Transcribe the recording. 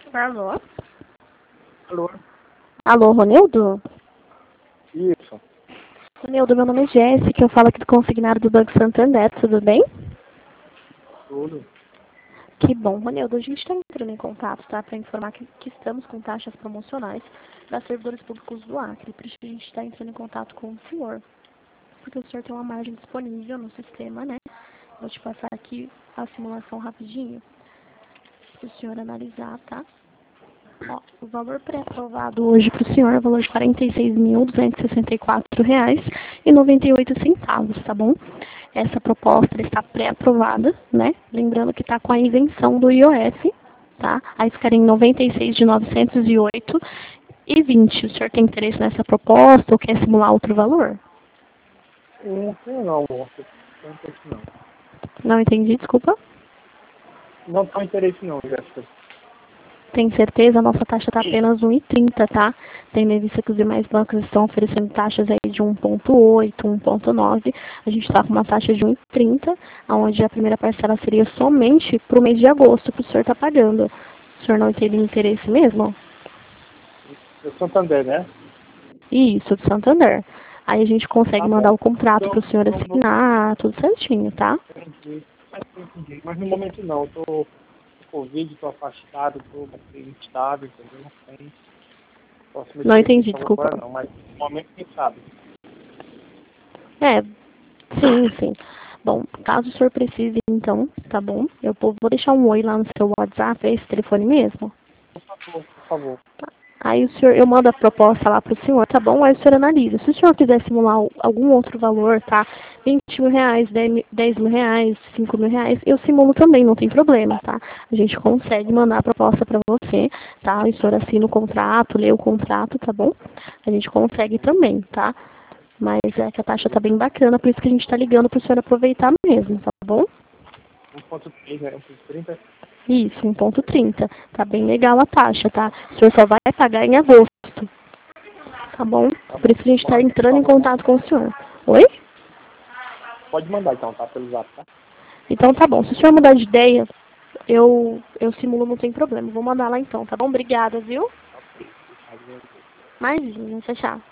Alô? Alô? Alô, Ronildo? Isso. Ronildo, meu nome é Jéssica, eu falo aqui do consignado do Banco Santander, tudo bem? Tudo. Que bom, Ronildo. A gente está entrando em contato, tá? Para informar que estamos com taxas promocionais para servidores públicos do Acre. Por isso a gente está entrando em contato com o senhor. Porque o senhor tem uma margem disponível no sistema, né? Vou te passar aqui a simulação rapidinho para o senhor analisar, tá? Ó, o valor pré-aprovado hoje para o senhor é o valor de R$ 46.264,98, tá bom? Essa proposta ela está pré-aprovada, né? Lembrando que está com a isenção do IOF, tá? Aí ficaria em 96 de 908,20. O senhor tem interesse nessa proposta ou quer simular outro valor? Não tenho não, moça. Não tenho interesse não. Não entendi, desculpa. Não tenho interesse não, Jéssica. Tem certeza? A nossa taxa está apenas 1,30, tá? Tendo em vista que os demais bancos estão oferecendo taxas aí de 1,8, 1,9. A gente está com uma taxa de 1,30, onde a primeira parcela seria somente para o mês de agosto que o senhor está pagando. O senhor não teria interesse mesmo? Eu sou Santander, né? Isso, de Santander. Aí a gente consegue Tá mandar bom. o contrato para o senhor Não assinar, tudo certinho, tá? entendi. Entendi. Mas no momento não. Eu tô com Covid, tô afastado, tô instável, entendeu? Não tem. Posso Não mexer com entendi, isso desculpa. agora não, mas no momento quem sabe. É, sim, sim. Bom, caso o senhor precise, então, tá bom? Eu vou deixar um oi lá no seu WhatsApp, é esse telefone mesmo? Por favor. Aí o senhor, eu mando a proposta lá pro senhor, tá bom? Aí o senhor analisa. Se o senhor quiser simular algum outro valor, tá? R$ 20.000, R$ 10.000, R$ 5.000, eu simulo também, não tem problema, tá? A gente consegue mandar a proposta pra você, tá? O senhor assina o contrato, lê o contrato, tá bom? A gente consegue também, tá? Mas é que a taxa tá bem bacana, por isso que a gente tá ligando pro senhor aproveitar mesmo, tá bom? 1,3, né? 1,30. Isso, 1,30. Tá bem legal a taxa, tá? O senhor só vai pagar em agosto, tá bom? Tá Por bom. isso que a gente tá Manda, por entrando em favor. contato com o senhor. Oi? Pode mandar então, tá? Pelo zap, tá? Então tá bom. Se o senhor mudar de ideia, eu simulo, não tem problema. Vou mandar lá então, tá bom? Obrigada, viu? Ok. Imagina, tchau, tchau.